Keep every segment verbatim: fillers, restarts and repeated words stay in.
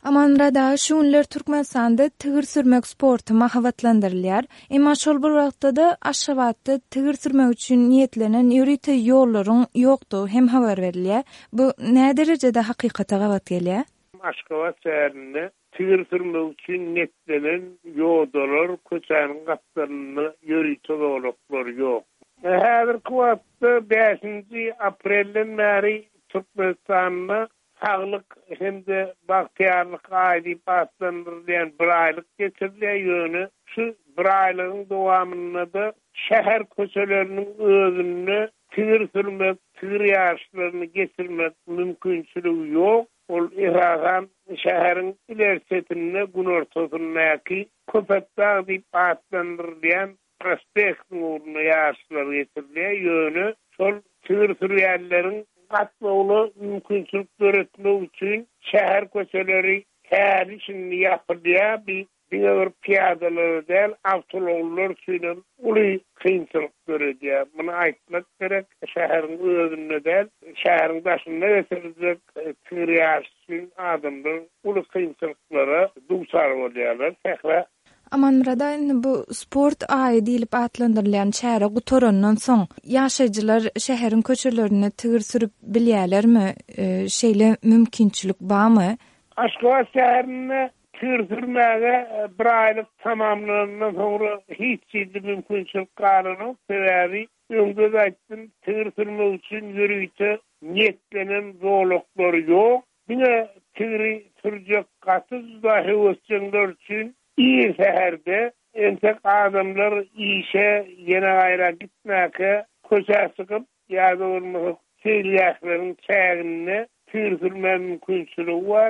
Amanrada şunlar Türkmenistan'da tigir sürmek sportu mahavatlandırılýar. Emma şol bir wagtda Aşgabatda tigir sürmek üçin niyetlenen ýürüýte ýollaryň ýokdugy hem habar berilýär. Bu näme derejede hakykata gabat gelýär? Aşgabat şäherinde tigir sürmek üçin niyetlenen ýollar, köçäniň gatlaryny ýürüýte ýollar ýok. Häzirki wagtda beşinji aprelden bäri Türkmenistan'da sağlık hem de baktiyarlık aidi baslandırılan bir aylık geçirilýär ýöne şu bir aylığın dowamında da şäher köçelerinin özünü tigir sürmek, tigir ýaşlaryny geçirmek mümkinçiligi ýok. Ol iragan şäheriň ilersetine gün ortasyndaky köpetdäg diýip baslandyrylýan prospektiň uğruna ýaşlary geçirilýär ýöne şol tigir sürýärleriň gatlawy mümkinçilik göretmek üçin şäher köçeleri her işini ýapylýar. Bir bir piyadalar del awtologlar üçin uly kynçylyk görýär. Muny aýtmak gerek. Şäheriň özünde del, şäheriň başynda ýetirjek tigir adamlar uly kynçylyklara duçar bolýarlar. Tähra Amanrada bu sport aýy diýilip atlandyrylýan şähere gutorandan soň ýaşaýjylar şäheriň köçelerini tigir sürüp bilýärlermi? E, şeýle mümkinçilik barmy? Aşgabat şäherinde tigir sürmäge bir aýlyk tamamlanandan soňra hiç şeýle mümkinçilik garanyň sebäbi öňde aýtdym, tigir sürmek üçin ýürüýte niyetlenen zorluklar ýok. Bine tigiri sürjek gatyz da hewesçiler üçin İyi şehirde entek adamlar işe yine ayra gitmeke köşe sıkıp ya da olmak seyyahların çayını türsülme mümkünçülüğü var.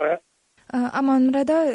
Amanrada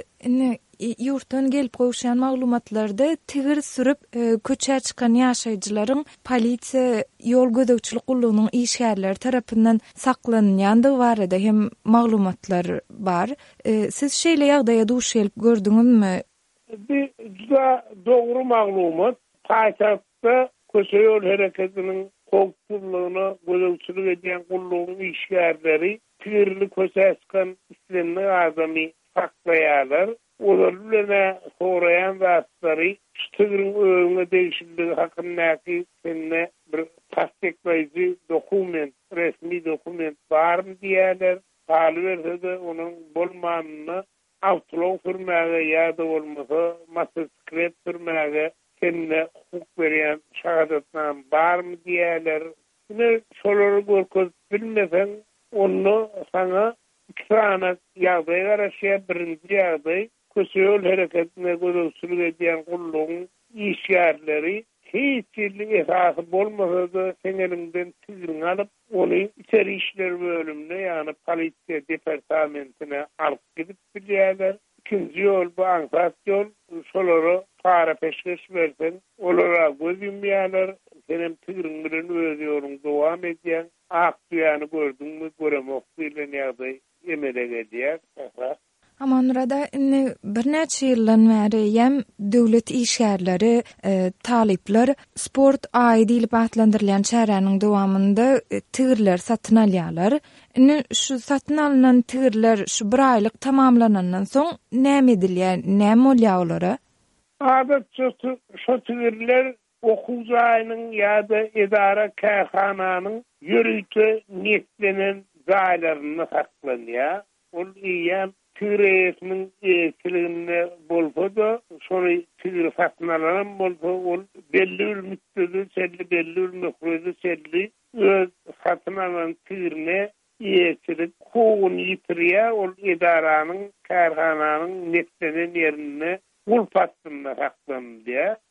yurtdan gelip goýşan maglumatlarda tigir sürüp köçe çıkan ýaşaýjylaryň polisiýa ýol gödekçilik gullugynyň işgärleri tarapyndan saklanýandygy barada hem maglumatlar bar. Siz şeýle ýagdaýa duş gelip gördüňizmi? Bir juda dogry maglumat. Paýtagtda köçe ýol hereketiniň howpsuzlygyna gödekçilik edýän gullugynyň işgärleri tigirli köçe çıkan islemli adamy saklaýarlar. Olarlarına sorayan zatları tigiriň öňüne değişiklik hakyndaky senne bir tasdikleýici dokument, resmi dokument barmy diýerler. Halberde onuň bolmanyny awtolog sürmäge ýa-da bolmasa motosiklet sürmäge senne hukuk berýän şahadatname barmy diýerler. Ine şolary görkezip bilmesen onu sana ikisana ýagdaý garaşýar. Birinji ýagdaý köçe ýol hereketine gödekçilik edýän gullugyň işgärleri hiç ýerli esasy bolmasa da seňelinden tigirini alyp ony içeri işler bölümine ýani polisiýa departamentine alyp gidip bilýärler. İkinji ýol bu aňsat ýol şolary para peşkeş bersen olara göz ýumýarlar. Senem tigirin bilen öz ýoluň dowam edýän ak ýany gördüňmi göremek bilen ýagdaý emele edýär. Amanrada bir näçe ýyldan bäri hem döwlet işgärleri, e, talipler sport aýy diýilip atlandyrylýan şäheriniň dowamında e, tigirler satyn alýarlar. Ine şu satyn alynan tigirler şu bir aýlyk tamamlanandan soň näme edilýär, näme bolýar olara? Adatça şu tigirler okuw jaýynyň ýa-da edara kähananyň ýürüýte niyetlenen jaýlaryny saklanýar. Ol ýa tigiresiň eýtiliginde bolsa da şonu tigir satyn alan bolsa ol belli bir müddetde selli belli bir möhrede selli öz satyn alan tigirine eýtilik howun ýitirýär. Ol edaranyň kärhananyň netlenen ýerine gulpatdyna saklanýar.